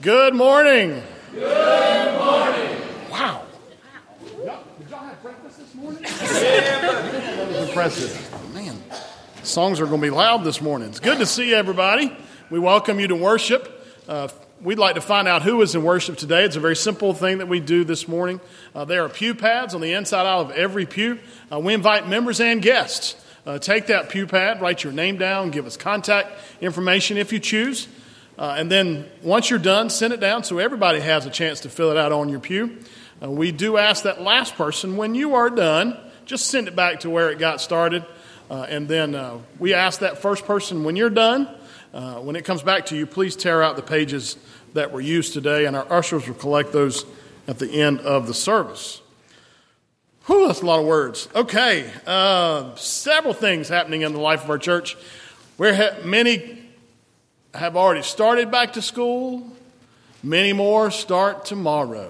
Good morning. Good morning. Wow. Did y'all have breakfast this morning? That was impressive. Man, songs are going to be loud this morning. It's good to see everybody. We welcome you to worship. We'd like to find out who is in worship today. It's a very simple thing that we do this morning. There are pew pads on the inside aisle of every pew. We invite members and guests. Take that pew pad, write your name down, give us contact information if you choose. And then once you're done, send it down so everybody has a chance to fill it out on your pew. We do ask that last person, when you are done, just send it back to where it got started. And then we ask that first person, when you're done, when it comes back to you, please tear out the pages that were used today, and our ushers will collect those at the end of the service. Whew, that's a lot of words. Okay, several things happening in the life of our church. Many have already started back to school. Many more start tomorrow.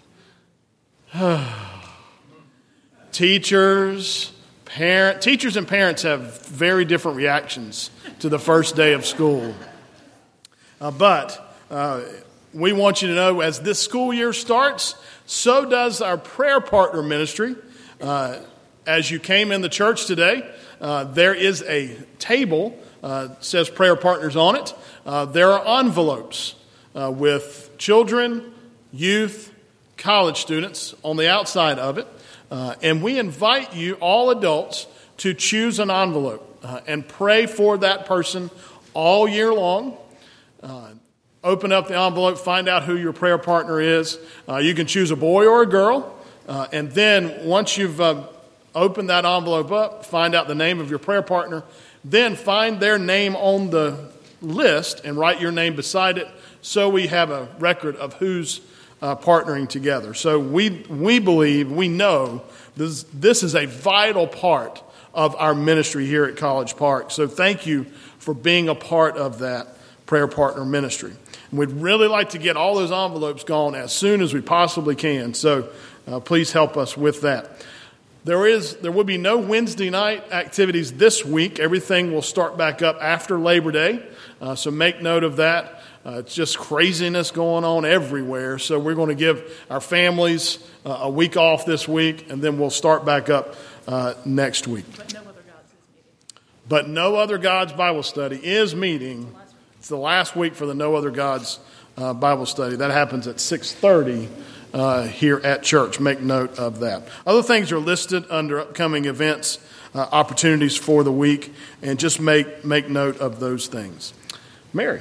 Teachers and parents have very different reactions to the first day of school. But we want you to know, as this school year starts, so does our prayer partner ministry. As you came in the church today, there is a table, says prayer partners on it. There are envelopes with children, youth, college students on the outside of it. And we invite you, all adults, to choose an envelope and pray for that person all year long. Open up the envelope, find out who your prayer partner is. You can choose a boy or a girl. And then once you've opened that envelope up, find out the name of your prayer partner. Then find their name on the list and write your name beside it so we have a record of who's partnering together. So we believe, we know this is a vital part of our ministry here at College Park. So thank you for being a part of that prayer partner ministry. And we'd really like to get all those envelopes gone as soon as we possibly can. So please help us with that. There will be no Wednesday night activities this week. Everything will start back up after Labor Day. So make note of that. It's just craziness going on everywhere. So we're going to give our families a week off this week, and then we'll start back up next week. But No Other Gods Bible Study is meeting. It's the last week for the No Other Gods Bible Study. That happens at 6:30 here at church. Make note of that. Other things are listed under upcoming events, opportunities for the week, and just make note of those things. Mary.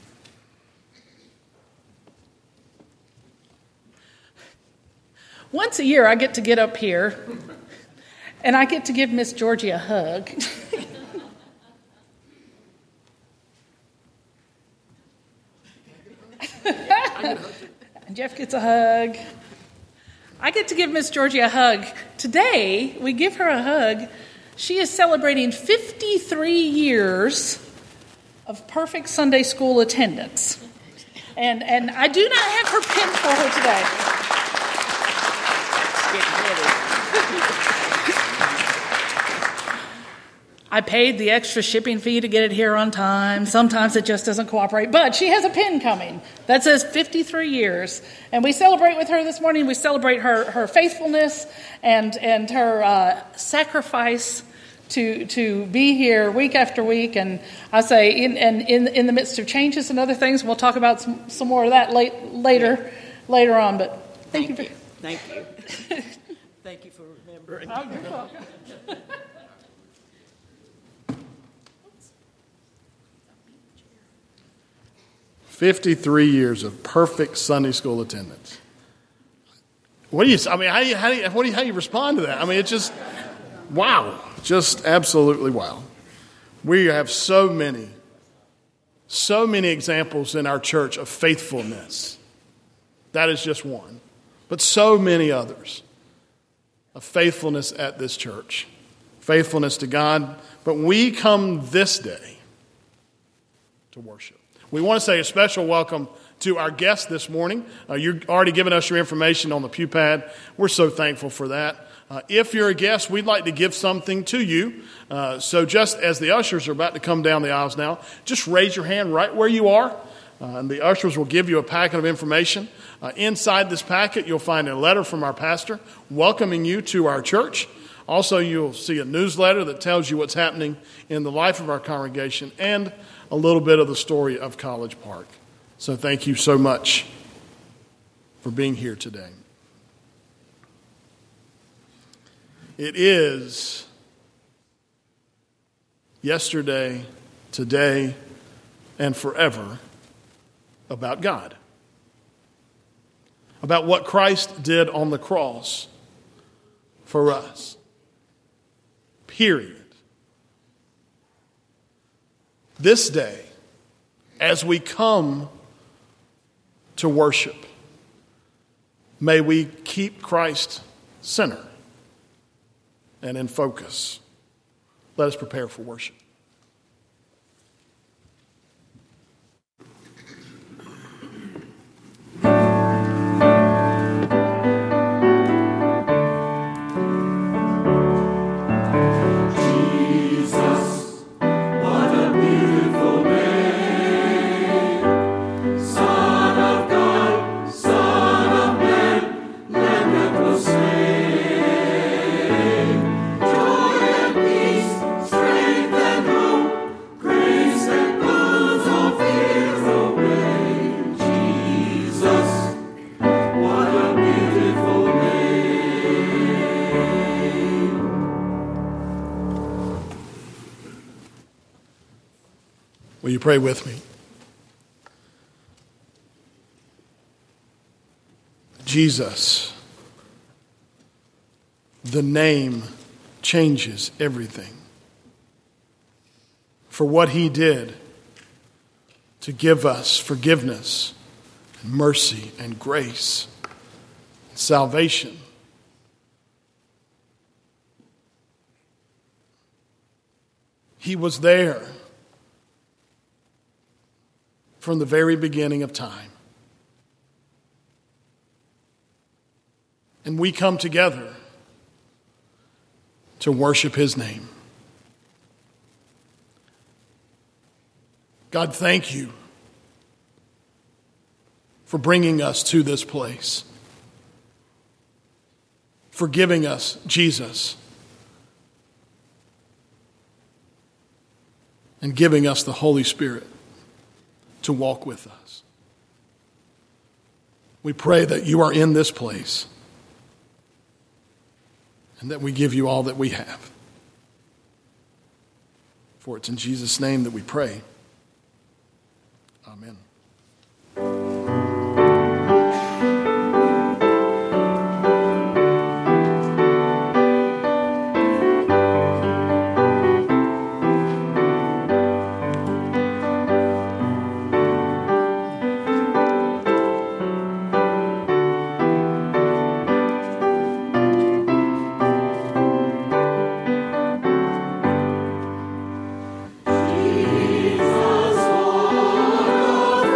Once a year, I get up here, and I get to give Miss Georgie a hug. Jeff gets a hug. I get to give Miss Georgie a hug. Today, we give her a hug. She is celebrating 53 years of perfect Sunday school attendance. And I do not have her pin for her today. I paid the extra shipping fee to get it here on time. Sometimes it just doesn't cooperate. But she has a pin coming that says 53 years. And we celebrate with her this morning. We celebrate her faithfulness and her sacrifice to be here week after week. And I say in the midst of changes and other things, we'll talk about some more of that later on. But thank you. Thank you. Thank you for remembering. Oh, you're welcome. 53 years of perfect Sunday school attendance. How do you respond to that? I mean, it's just, wow. Just absolutely wow. We have so many examples in our church of faithfulness. That is just one. But so many others of faithfulness at this church. Faithfulness to God. But we come this day to worship. We want to say a special welcome to our guest this morning. You've already given us your information on the pew pad. We're so thankful for that. If you're a guest, we'd like to give something to you. So just as the ushers are about to come down the aisles now, just raise your hand right where you are. And the ushers will give you a packet of information. Inside this packet, you'll find a letter from our pastor welcoming you to our church. Also, you'll see a newsletter that tells you what's happening in the life of our congregation and a little bit of the story of College Park. So thank you so much for being here today. It is yesterday, today, and forever about God. About what Christ did on the cross for us. Period. This day, as we come to worship, may we keep Christ center and in focus. Let us prepare for worship. Will you pray with me? Jesus, the name changes everything. For what he did to give us forgiveness and mercy and grace and salvation. He was there from the very beginning of time. And we come together to worship his name. God, thank you for bringing us to this place, for giving us Jesus, and giving us the Holy Spirit to walk with us. We pray that you are in this place and that we give you all that we have. For it's in Jesus' name that we pray. Amen. Jesus, Lord of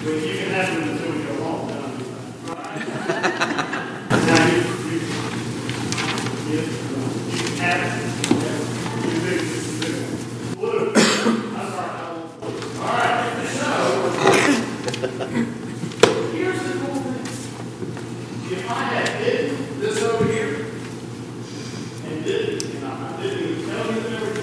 you can have them until we go home. You can have it. Blue. That's all right. So, here's the cool thing. If I had hidden this over here, and didn't even tell you that everything,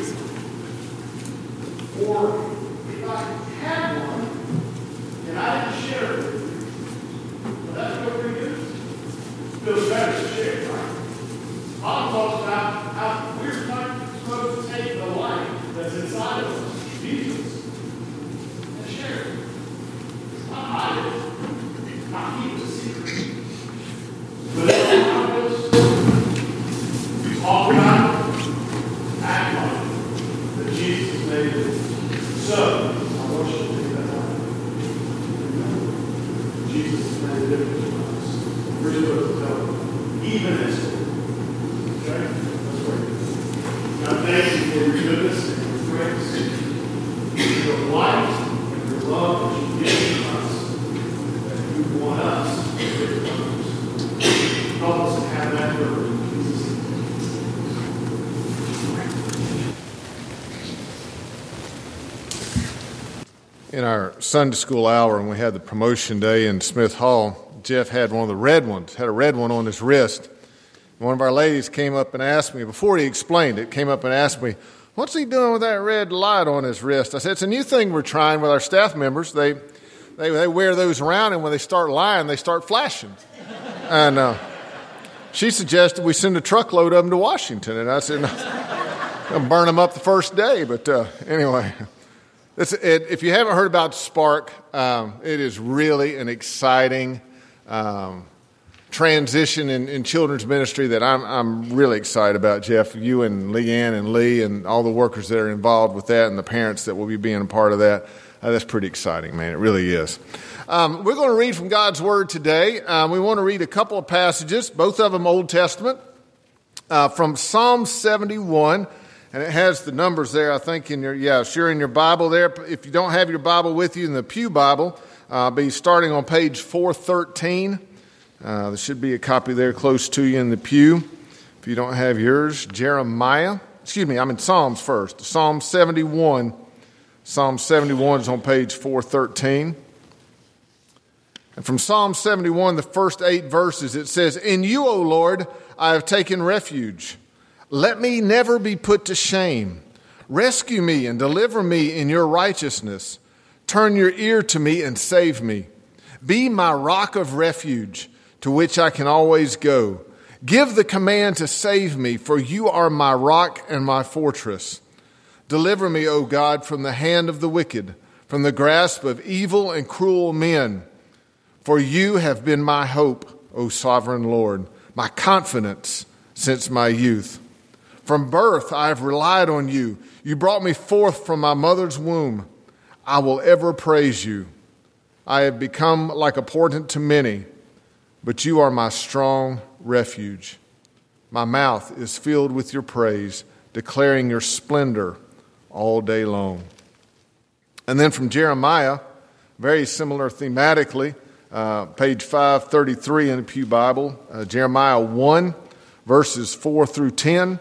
or if I had one, and I didn't share it with you, well, that's what we do. Feels better to share, right? Paul talks about how we're not supposed to take the light that's inside of us, Jesus, and share it. Not hide it, not keep it a secret. But every one of us, we talk about it, act like it, that Jesus made it. So, I want you to take that light. Jesus has made a difference for us. We're supposed to tell them, even as okay? Let's pray. God, thank you for your goodness and your grace, your light and your love that you give to us, that you want us to give to others. Help us to have that burden in Jesus' name. In our Sunday school hour, when we had the promotion day in Smith Hall, Jeff had one of the red ones, had a red one on his wrist. One of our ladies came up and asked me, before he explained it, came up and asked me, what's he doing with that red light on his wrist? I said, it's a new thing we're trying with our staff members. They wear those around, and when they start lying, they start flashing. And she suggested we send a truckload of them to Washington. And I said, no, I'll burn them up the first day. But anyway, if you haven't heard about Spark, it is really an exciting transition in children's ministry that I'm really excited about, Jeff. You and Leanne and Lee and all the workers that are involved with that and the parents that will be being a part of that. That's pretty exciting, man. It really is. We're going to read from God's Word today. We want to read a couple of passages, both of them Old Testament, from Psalm 71. And it has the numbers there, I think, in your Bible there. If you don't have your Bible with you in the Pew Bible, be starting on page 413. There should be a copy there close to you in the pew. If you don't have yours, I'm in Psalms first. Psalm 71. Psalm 71 is on page 413. And from Psalm 71, the first 8 verses, it says, In you, O Lord, I have taken refuge. Let me never be put to shame. Rescue me and deliver me in your righteousness. Turn your ear to me and save me. Be my rock of refuge, to which I can always go. Give the command to save me, for you are my rock and my fortress. Deliver me, O God, from the hand of the wicked, from the grasp of evil and cruel men. For you have been my hope, O sovereign Lord, my confidence since my youth. From birth I have relied on you. You brought me forth from my mother's womb. I will ever praise you. I have become like a portent to many, but you are my strong refuge. My mouth is filled with your praise, declaring your splendor all day long. And then from Jeremiah, very similar thematically, page 533 in the Pew Bible, Jeremiah 1, verses 4 through 10.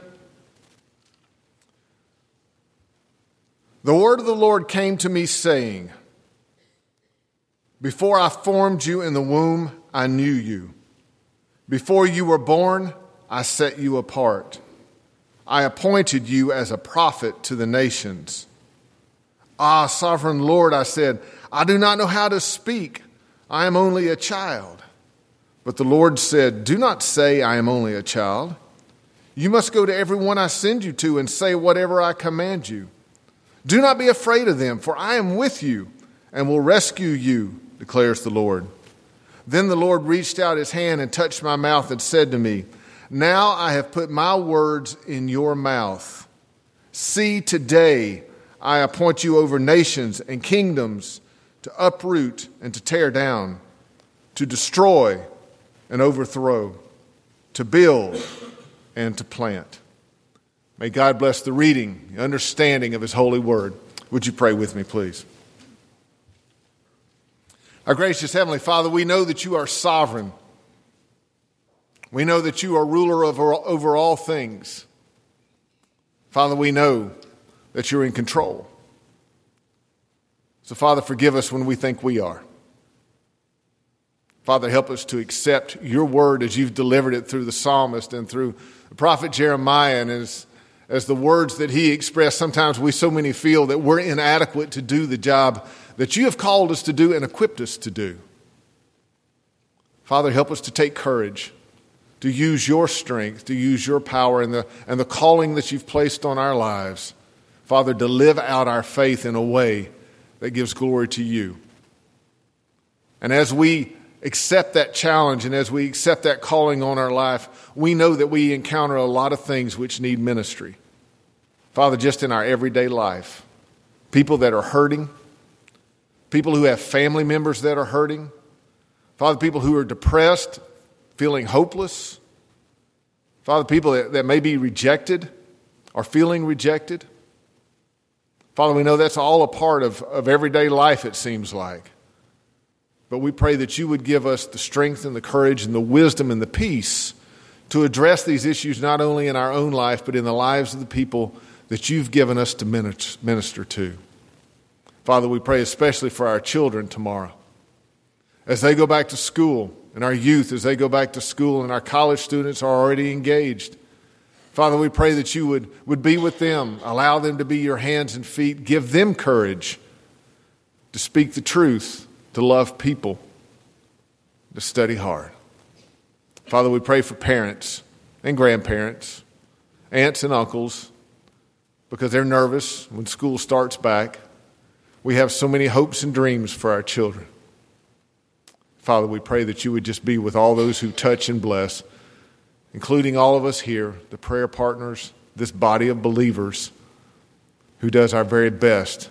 The word of the Lord came to me saying, Before I formed you in the womb, I knew you. Before you were born, I set you apart. I appointed you as a prophet to the nations. Ah, sovereign Lord, I said, I do not know how to speak. I am only a child. But the Lord said, Do not say I am only a child. You must go to everyone I send you to and say whatever I command you. Do not be afraid of them, for I am with you and will rescue you, declares the Lord. Then the Lord reached out his hand and touched my mouth and said to me, Now I have put my words in your mouth. See, today I appoint you over nations and kingdoms to uproot and to tear down, to destroy and overthrow, to build and to plant. May God bless the reading, the understanding of his holy word. Would you pray with me, please? Our gracious Heavenly Father, we know that you are sovereign. We know that you are ruler over all things. Father, we know that you're in control. So, Father, forgive us when we think we are. Father, help us to accept your word as you've delivered it through the psalmist and through the prophet Jeremiah, and as the words that he expressed. Sometimes we so many feel that we're inadequate to do the job that you have called us to do and equipped us to do. Father, help us to take courage, to use your strength, to use your power and the calling that you've placed on our lives, Father, to live out our faith in a way that gives glory to you. And as we accept that challenge and as we accept that calling on our life, we know that we encounter a lot of things which need ministry. Father, just in our everyday life, people that are hurting, people who have family members that are hurting, Father, people who are depressed, feeling hopeless, Father, people that may be rejected or feeling rejected. Father, we know that's all a part of everyday life, it seems like. But we pray that you would give us the strength and the courage and the wisdom and the peace to address these issues not only in our own life, but in the lives of the people that you've given us to minister to. Father, we pray especially for our children tomorrow. As they go back to school, and our youth as they go back to school, and our college students are already engaged. Father, we pray that you would be with them, allow them to be your hands and feet, give them courage to speak the truth, to love people, to study hard. Father, we pray for parents and grandparents, aunts and uncles, because they're nervous when school starts back. We have so many hopes and dreams for our children. Father, we pray that you would just be with all those who touch and bless, including all of us here, the prayer partners, this body of believers who does our very best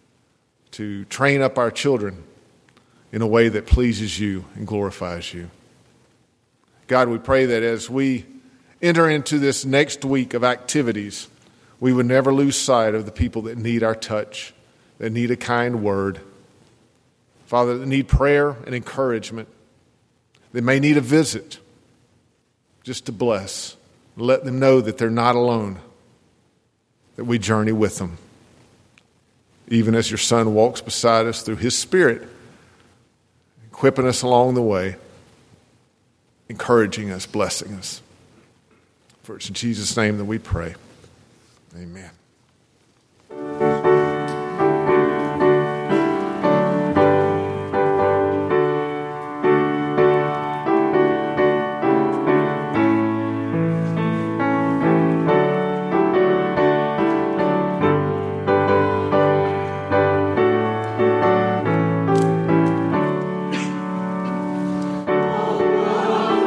to train up our children in a way that pleases you and glorifies you. God, we pray that as we enter into this next week of activities, we would never lose sight of the people that need our touch, that need a kind word. Father, that need prayer and encouragement. They may need a visit just to bless. Let them know that they're not alone, that we journey with them. Even as your Son walks beside us through his Spirit, equipping us along the way, encouraging us, blessing us. For it's in Jesus' name that we pray. Amen.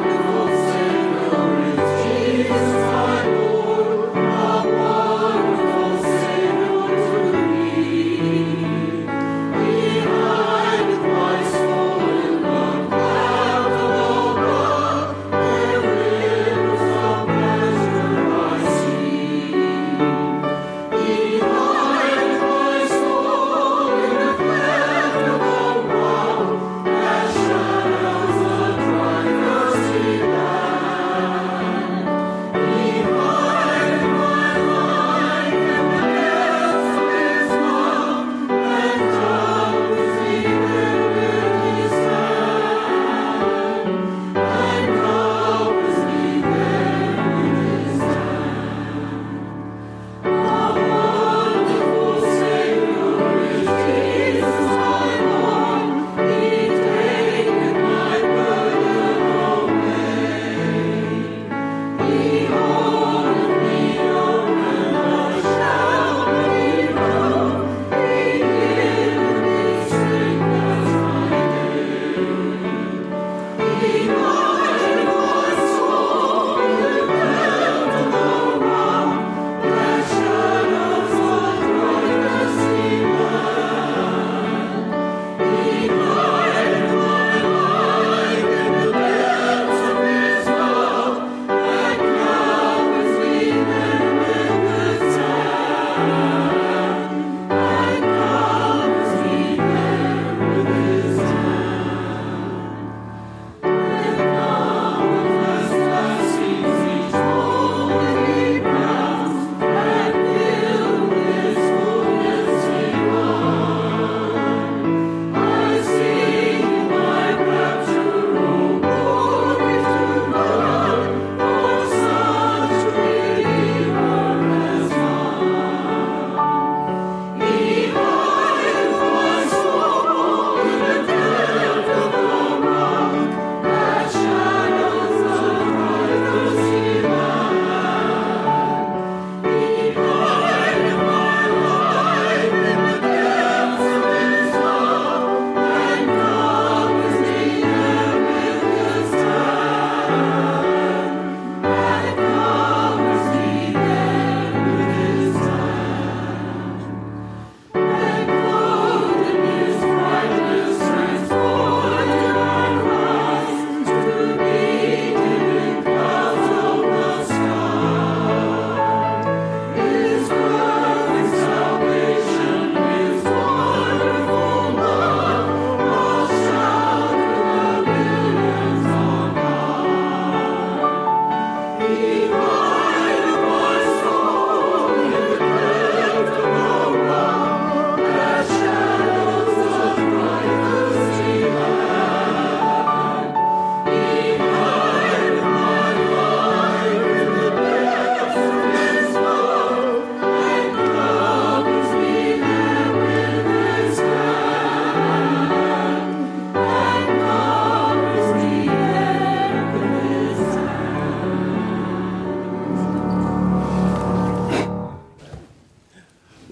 Jesus, my Lord, how wonderful.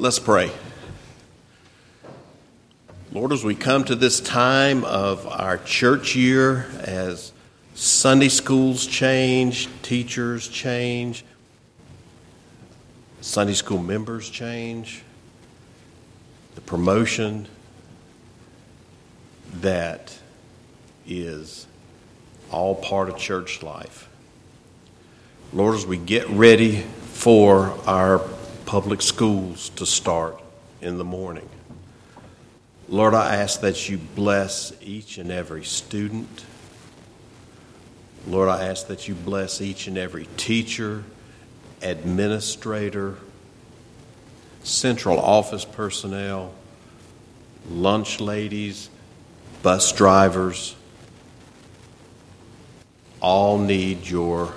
Let's pray. Lord, as we come to this time of our church year, as Sunday schools change, teachers change, Sunday school members change, the promotion that is all part of church life. Lord, as we get ready for our public schools to start in the morning, Lord, I ask that you bless each and every student. Lord, I ask that you bless each and every teacher, administrator, central office personnel, lunch ladies, bus drivers. All need your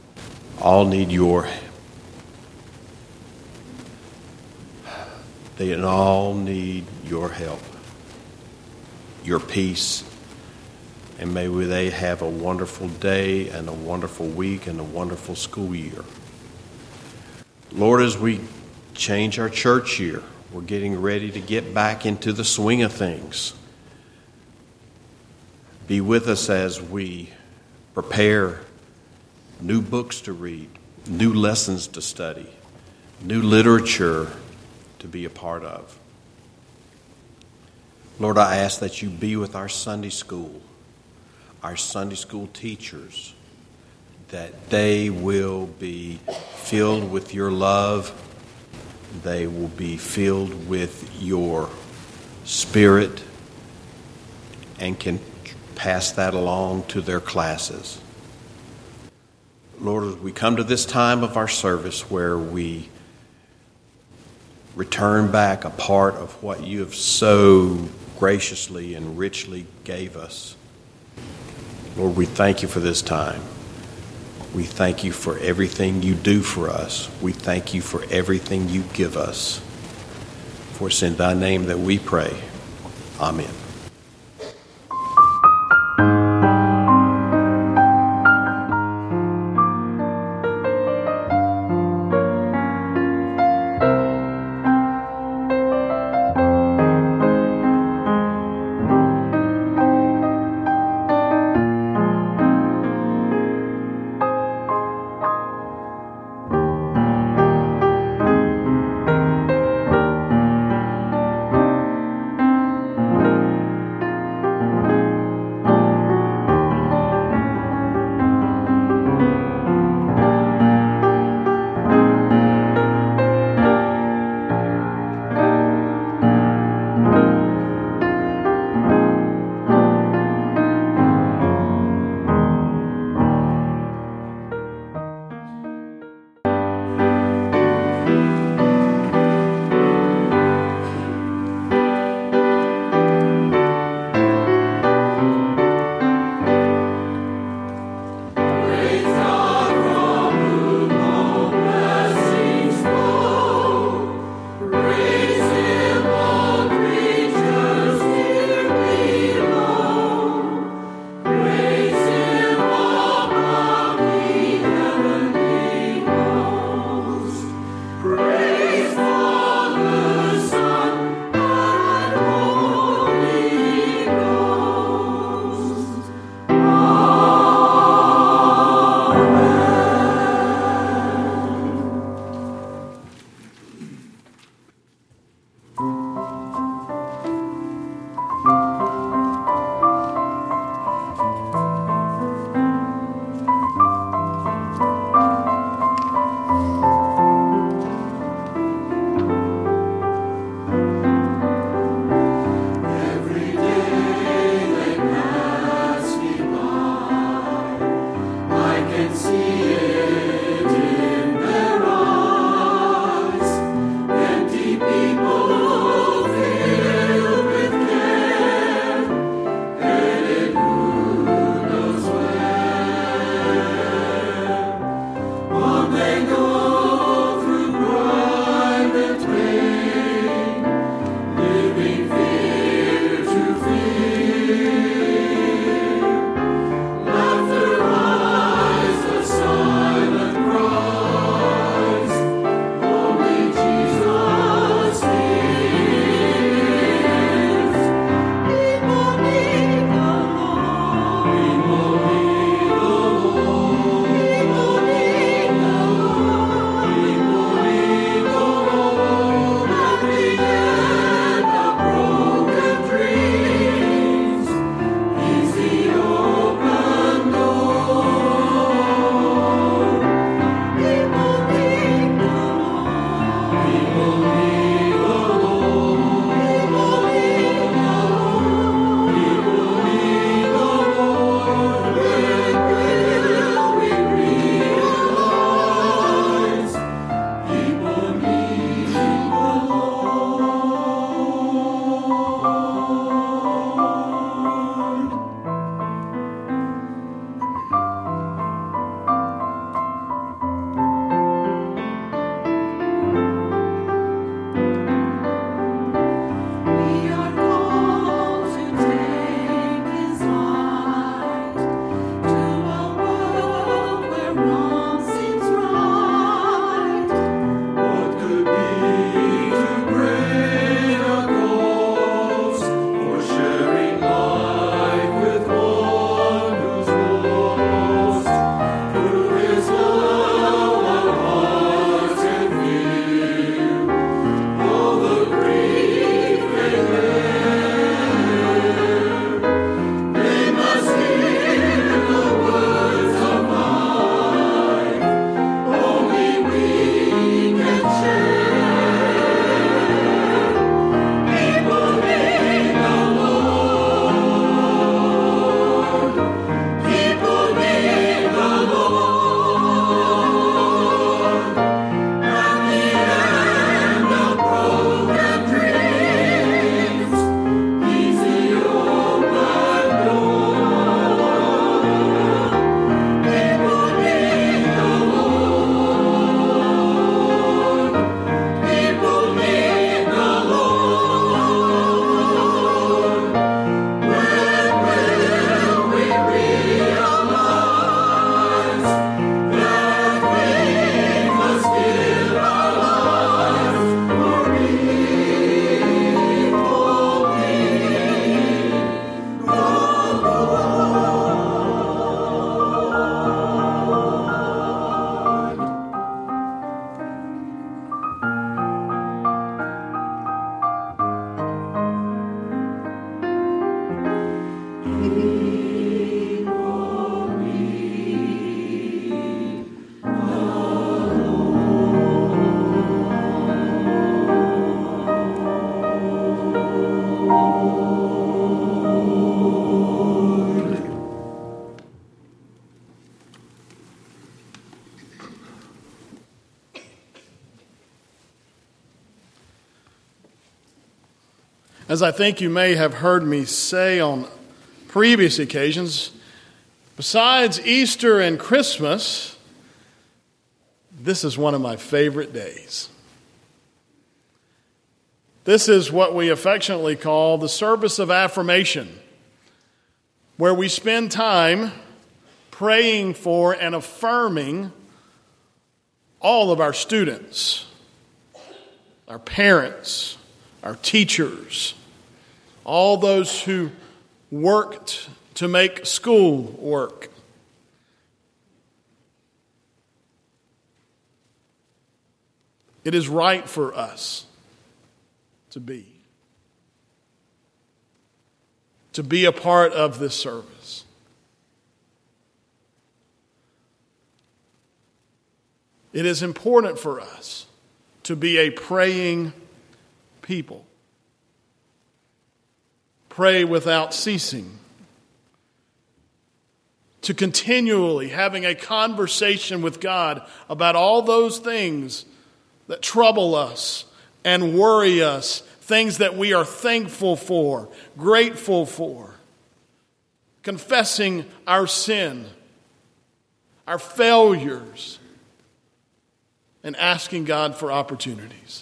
They all need your help, your peace, and may they have a wonderful day and a wonderful week and a wonderful school year. Lord, as we change our church year, we're getting ready to get back into the swing of things. Be with us as we prepare new books to read, new lessons to study, new literature to be a part of. Lord, I ask that you be with our Sunday school teachers, that they will be filled with your love, they will be filled with your spirit, and can pass that along to their classes. Lord, as we come to this time of our service where we return back a part of what you have so graciously and richly gave us, Lord, we thank you for this time. We thank you for everything you do for us. We thank you for everything you give us. For it's in thy name that we pray. Amen. As I think you may have heard me say on previous occasions, besides Easter and Christmas, this is one of my favorite days. This is what we affectionately call the service of affirmation, where we spend time praying for and affirming all of our students, our parents, our teachers, all those who worked to make school work. It is right for us to be a part of this service. It is important for us to be a praying people. Pray without ceasing. To continually having a conversation with God about all those things that trouble us and worry us, things that we are thankful for, grateful for. Confessing our sin, our failures, and asking God for opportunities.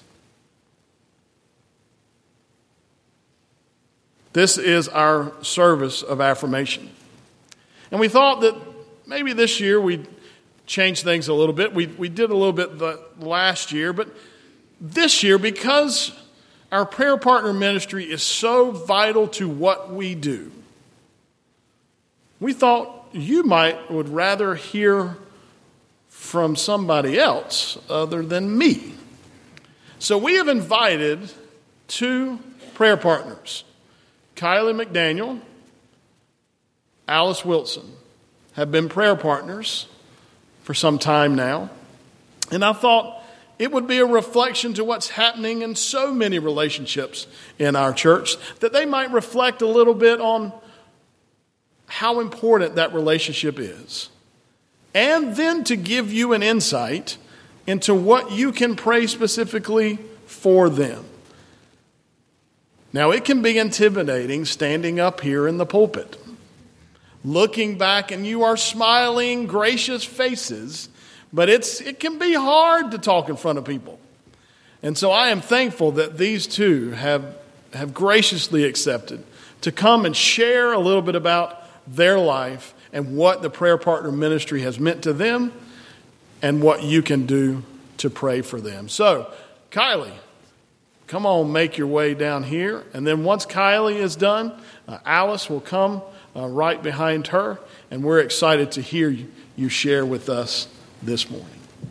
This is our service of affirmation. And we thought that maybe this year we'd change things a little bit. We did a little bit the last year, but this year, because our prayer partner ministry is so vital to what we do, we thought you would rather hear from somebody else other than me. So we have invited 2 prayer partners. Kylie McDaniel, Alice Wilson have been prayer partners for some time now. And I thought it would be a reflection to what's happening in so many relationships in our church, that they might reflect a little bit on how important that relationship is. And then to give you an insight into what you can pray specifically for them. Now, it can be intimidating standing up here in the pulpit, looking back, and you are smiling, gracious faces, but it can be hard to talk in front of people. And so I am thankful that these 2 have graciously accepted to come and share a little bit about their life and what the prayer partner ministry has meant to them and what you can do to pray for them. So, Kylie, come on, make your way down here. And then once Kylie is done, Alice will come right behind her. And we're excited to hear you share with us this morning.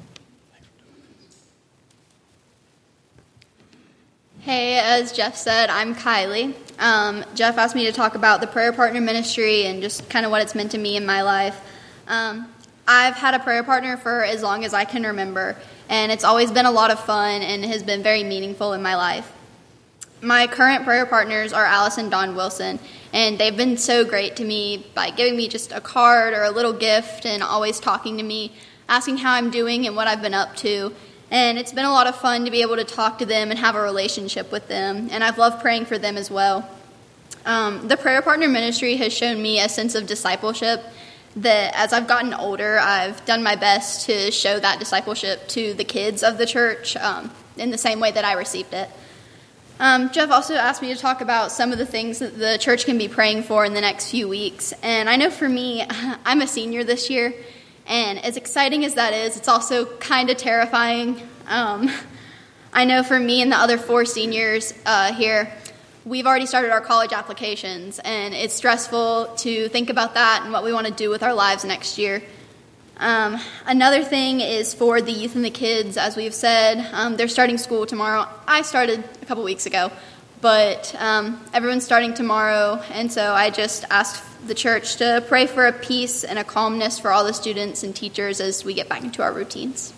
Hey, as Jeff said, I'm Kylie. Jeff asked me to talk about the prayer partner ministry and just kind of what it's meant to me in my life. I've had a prayer partner for as long as I can remember, and it's always been a lot of fun and has been very meaningful in my life. My current prayer partners are Alice and Don Wilson, and they've been so great to me by giving me just a card or a little gift and always talking to me, asking how I'm doing and what I've been up to. And it's been a lot of fun to be able to talk to them and have a relationship with them, and I've loved praying for them as well. The prayer partner ministry has shown me a sense of discipleship that as I've gotten older, I've done my best to show that discipleship to the kids of the church in the same way that I received it. Jeff also asked me to talk about some of the things that the church can be praying for in the next few weeks. And I know for me, I'm a senior this year, and as exciting as that is, it's also kind of terrifying. I know for me and the other 4 seniors here, we've already started our college applications, and it's stressful to think about that and what we want to do with our lives next year. Another thing is for the youth and the kids, as we've said, they're starting school tomorrow. I started a couple weeks ago, but everyone's starting tomorrow, and so I just asked the church to pray for a peace and a calmness for all the students and teachers as we get back into our routines.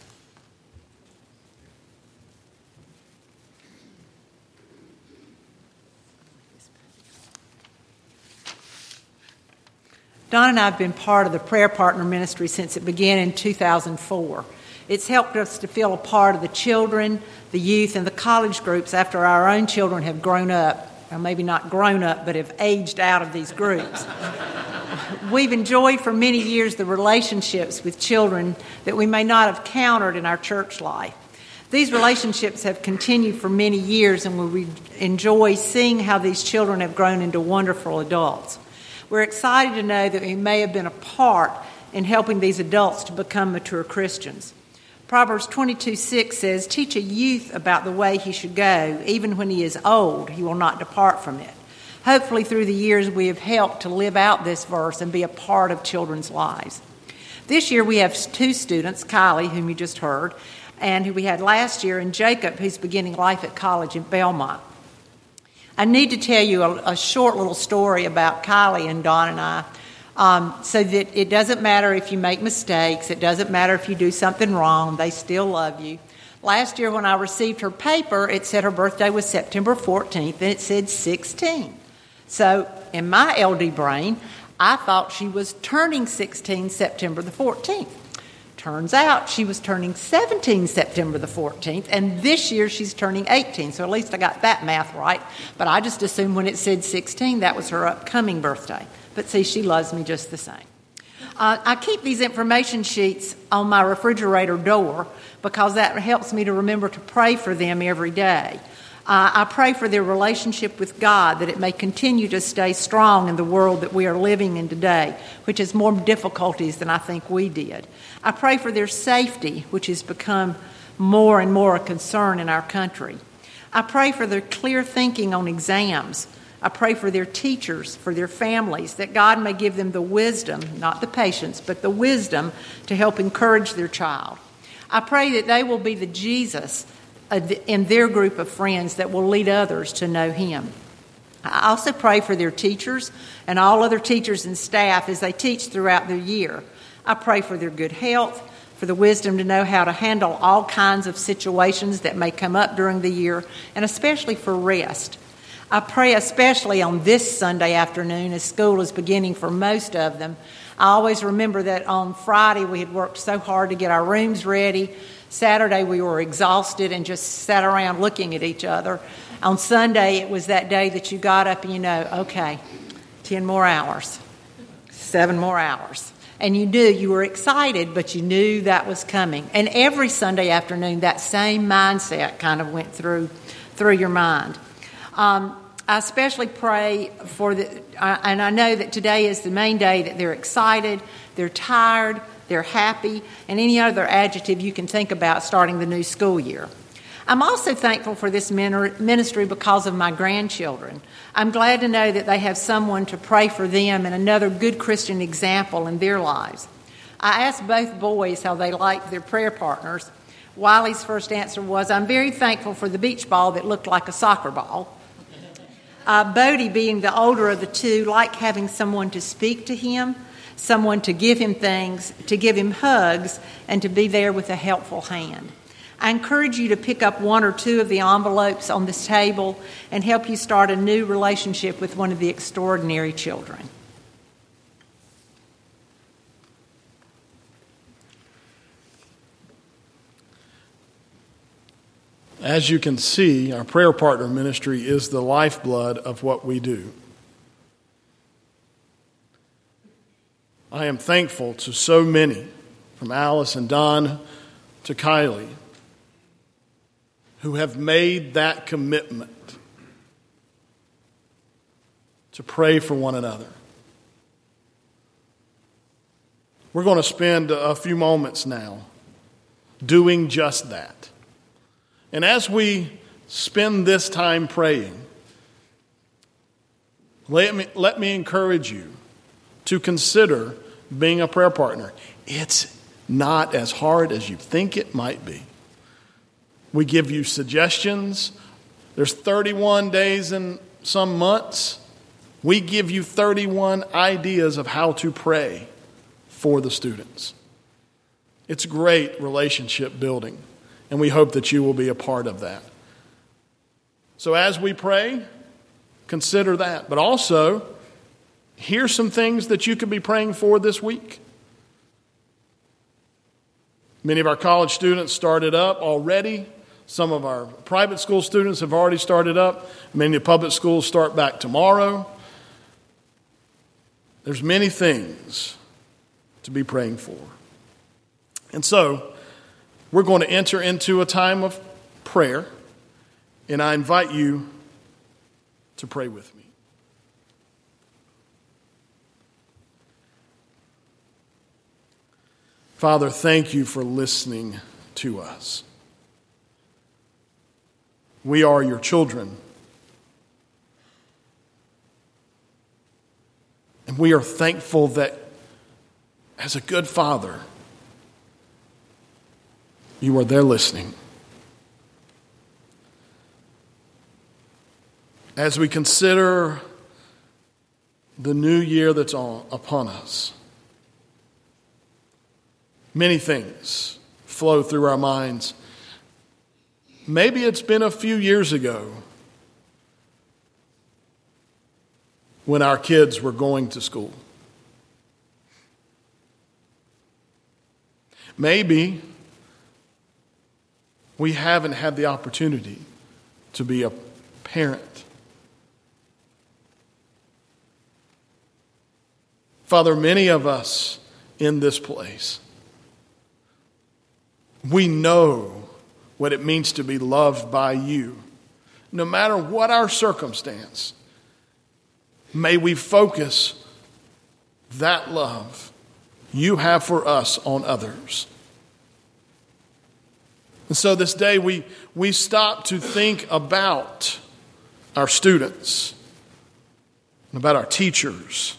Don and I have been part of the prayer partner ministry since it began in 2004. It's helped us to feel a part of the children, the youth, and the college groups after our own children have grown up. well, maybe not grown up, but have aged out of these groups. We've enjoyed for many years the relationships with children that we may not have countered in our church life. These relationships have continued for many years, and we enjoy seeing how these children have grown into wonderful adults. We're excited to know that we may have been a part in helping these adults to become mature Christians. Proverbs 22:6 says, "Teach a youth about the way he should go. Even when he is old, he will not depart from it." Hopefully, through the years, we have helped to live out this verse and be a part of children's lives. This year, we have 2 students, Kylie, whom you just heard, and who we had last year, and Jacob, who's beginning life at college in Belmont. I need to tell you a short little story about Kylie and Don and I, so that it doesn't matter if you make mistakes, it doesn't matter if you do something wrong, they still love you. Last year when I received her paper, it said her birthday was September 14th, and it said 16. So in my LD brain, I thought she was turning 16 September the 14th. Turns out she was turning 17 September the 14th, and this year she's turning 18, so at least I got that math right. But I just assumed when it said 16, that was her upcoming birthday. But see, she loves me just the same. I keep these information sheets on my refrigerator door because that helps me to remember to pray for them every day. I pray for their relationship with God, that it may continue to stay strong in the world that we are living in today, which has more difficulties than I think we did. I pray for their safety, which has become more and more a concern in our country. I pray for their clear thinking on exams. I pray for their teachers, for their families, that God may give them the wisdom, not the patience, but the wisdom to help encourage their child. I pray that they will be the Jesus in their group of friends that will lead others to know Him. I also pray for their teachers and all other teachers and staff as they teach throughout the year. I pray for their good health, for the wisdom to know how to handle all kinds of situations that may come up during the year, and especially for rest. I pray especially on this Sunday afternoon as school is beginning for most of them. I always remember that on Friday we had worked so hard to get our rooms ready. Saturday we were exhausted and just sat around looking at each other. On Sunday it was that day that you got up and you know, okay, 10 more hours, 7 more hours. And you were excited, but you knew that was coming. And every Sunday afternoon that same mindset kind of went through your mind. I especially pray for and I know that today is the main day that they're excited, they're tired, they're happy, and any other adjective you can think about starting the new school year. I'm also thankful for this ministry because of my grandchildren. I'm glad to know that they have someone to pray for them and another good Christian example in their lives. I asked both boys how they liked their prayer partners. Wiley's first answer was, "I'm very thankful for the beach ball that looked like a soccer ball." Bodie, being the older of the two, liked having someone to speak to him, someone to give him things, to give him hugs, and to be there with a helpful hand. I encourage you to pick up 1 or 2 of the envelopes on this table and help you start a new relationship with one of the extraordinary children. As you can see, our prayer partner ministry is the lifeblood of what we do. I am thankful to so many, from Alice and Don to Kylie, who have made that commitment to pray for one another. We're going to spend a few moments now doing just that. And as we spend this time praying, let me encourage you to consider being a prayer partner. It's not as hard as you think it might be. We give you suggestions. There's 31 days in some months. We give you 31 ideas of how to pray for the students. It's great relationship building, and we hope that you will be a part of that. So as we pray, consider that. But also, here's some things that you could be praying for this week. Many of our college students started up already Some of our private school students have already started up. Many public schools start back tomorrow. There's many things to be praying for. And so, we're going to enter into a time of prayer, and I invite you to pray with me. Father, thank you for listening to us. We are your children. And we are thankful that as a good father, you are there listening. As we consider the new year that's upon us, many things flow through our minds. Maybe it's been a few years ago when our kids were going to school. Maybe we haven't had the opportunity to be a parent. Father, many of us in this place, we know what it means to be loved by you. No matter what our circumstance, may we focus that love you have for us on others. And so this day we stop to think about our students, and about our teachers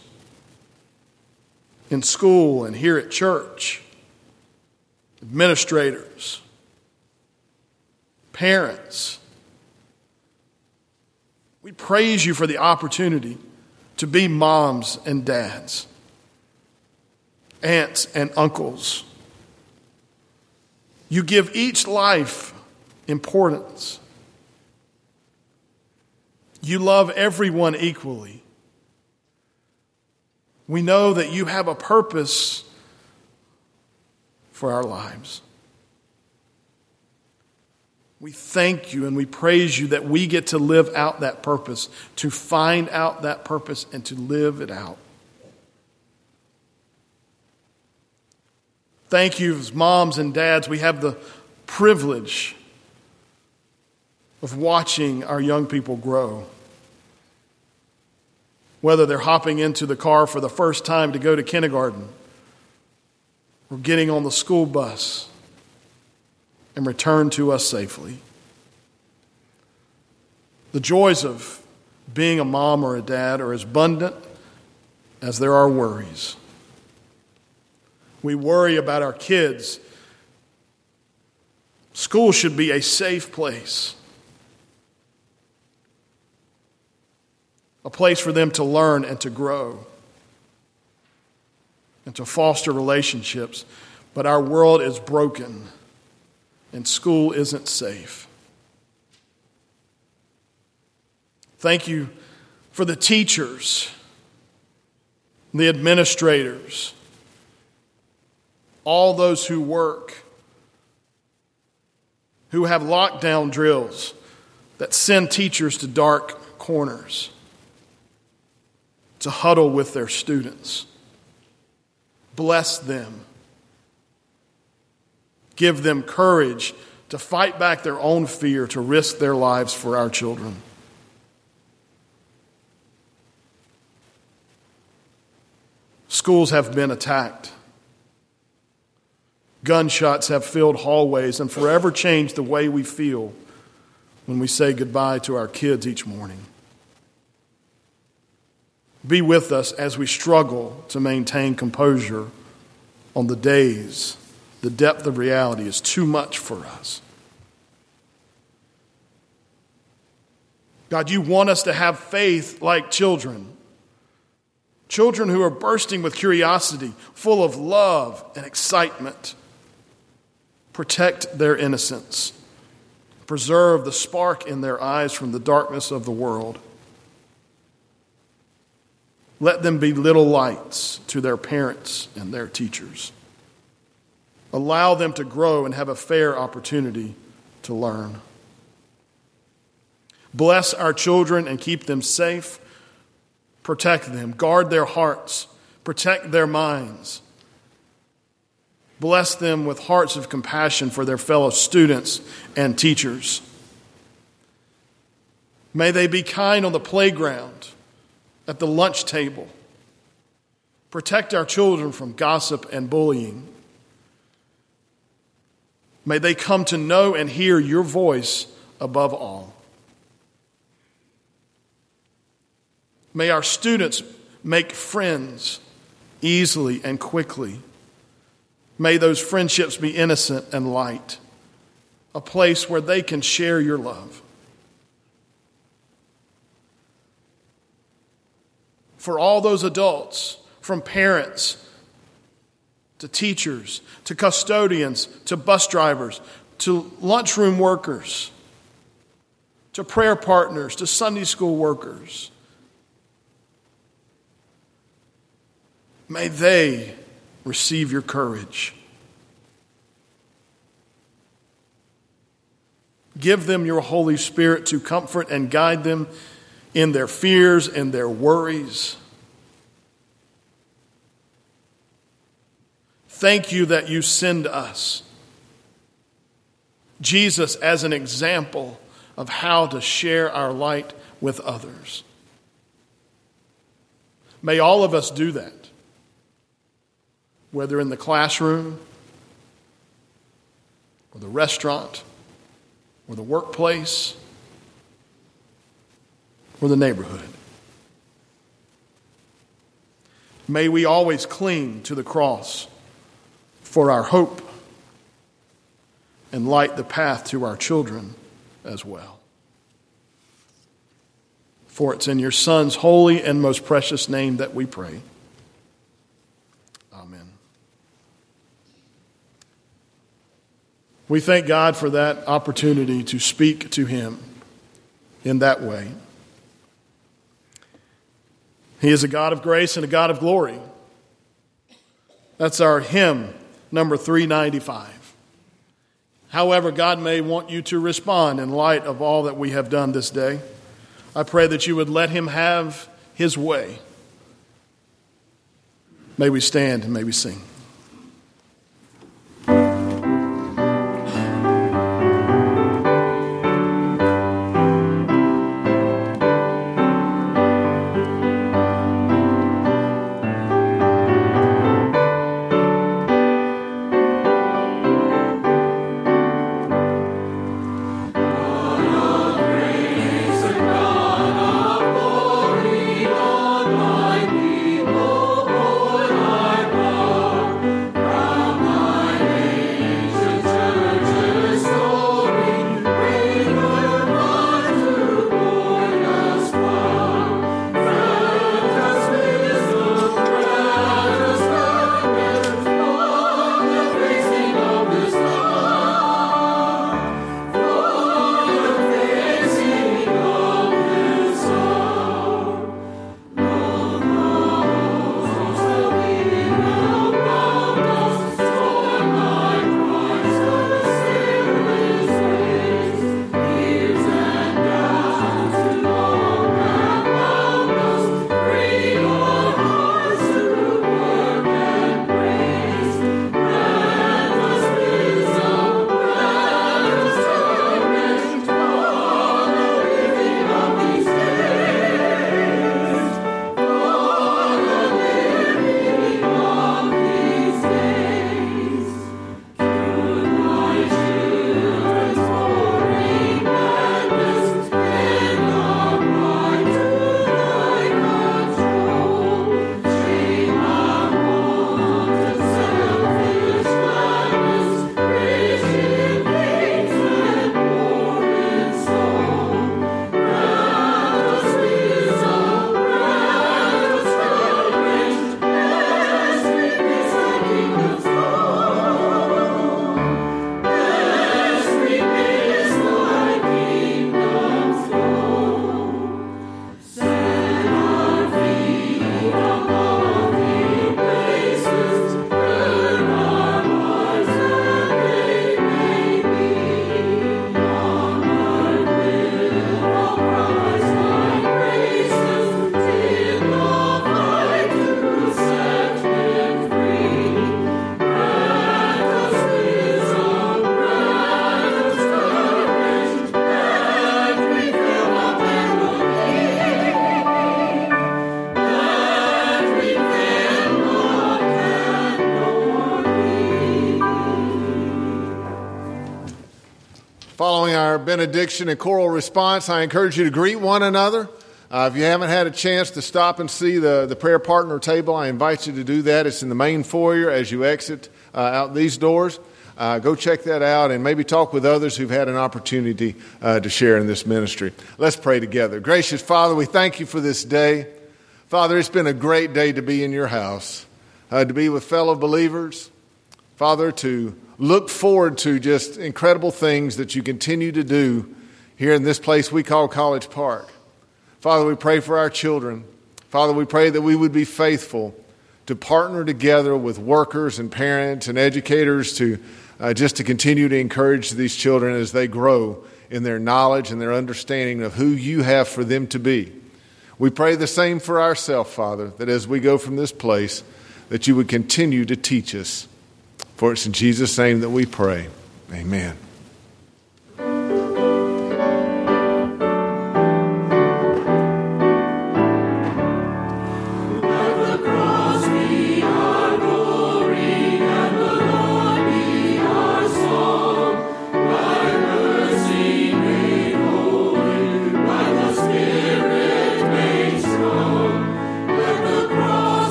in school and here at church, administrators, parents. We praise you for the opportunity to be moms and dads, aunts and uncles. You give each life importance. You love everyone equally. We know that you have a purpose for our lives. We thank you and we praise you that we get to live out that purpose, to find out that purpose and to live it out. Thank you as moms and dads. We have the privilege of watching our young people grow. Whether they're hopping into the car for the first time to go to kindergarten, or getting on the school bus and return to us safely. The joys of being a mom or a dad are as abundant as there are worries. We worry about our kids. School should be a safe place. A place for them to learn and to grow and to foster relationships. But our world is broken and school isn't safe. Thank you for the teachers, the administrators, all those who work, who have lockdown drills that send teachers to dark corners to huddle with their students. Bless them. Give them courage to fight back their own fear, to risk their lives for our children. Schools have been attacked. Gunshots have filled hallways and forever changed the way we feel when we say goodbye to our kids each morning. Be with us as we struggle to maintain composure on the days the depth of reality is too much for us. God, you want us to have faith like children. Children who are bursting with curiosity, full of love and excitement. Protect their innocence. Preserve the spark in their eyes from the darkness of the world. Let them be little lights to their parents and their teachers. Allow them to grow and have a fair opportunity to learn. Bless our children and keep them safe. Protect them. Guard their hearts. Protect their minds. Bless them with hearts of compassion for their fellow students and teachers. May they be kind on the playground, at the lunch table. Protect our children from gossip and bullying. May they come to know and hear your voice above all. May our students make friends easily and quickly. May those friendships be innocent and light, a place where they can share your love. For all those adults, from parents to teachers, to custodians, to bus drivers, to lunchroom workers, to prayer partners, to Sunday school workers, may they receive your courage. Give them your Holy Spirit to comfort and guide them in their fears and their worries. Thank you that you send us Jesus as an example of how to share our light with others. May all of us do that, whether in the classroom or the restaurant or the workplace or the neighborhood. May we always cling to the cross for our hope and light the path to our children as well. For it's in your Son's holy and most precious name that we pray. Amen. We thank God for that opportunity to speak to him in that way. He is a God of grace and a God of glory. That's our hymn, number 395. However, God may want you to respond in light of all that we have done this day. I pray that you would let him have his way. May we stand and may we sing. Lord, our benediction and choral response, I encourage you to greet one another. If you haven't had a chance to stop and see the prayer partner table, I invite you to do that. It's in the main foyer as you exit out these doors. Go check that out and maybe talk with others who've had an opportunity to share in this ministry. Let's pray together. Gracious Father, we thank you for this day. Father, it's been a great day to be in your house, to be with fellow believers. Father, to look forward to just incredible things that you continue to do here in this place we call College Park. Father, we pray for our children. Father, we pray that we would be faithful to partner together with workers and parents and educators to just to continue to encourage these children as they grow in their knowledge and their understanding of who you have for them to be. We pray the same for ourselves, Father, that as we go from this place, that you would continue to teach us. For it's in Jesus' name that we pray. Amen.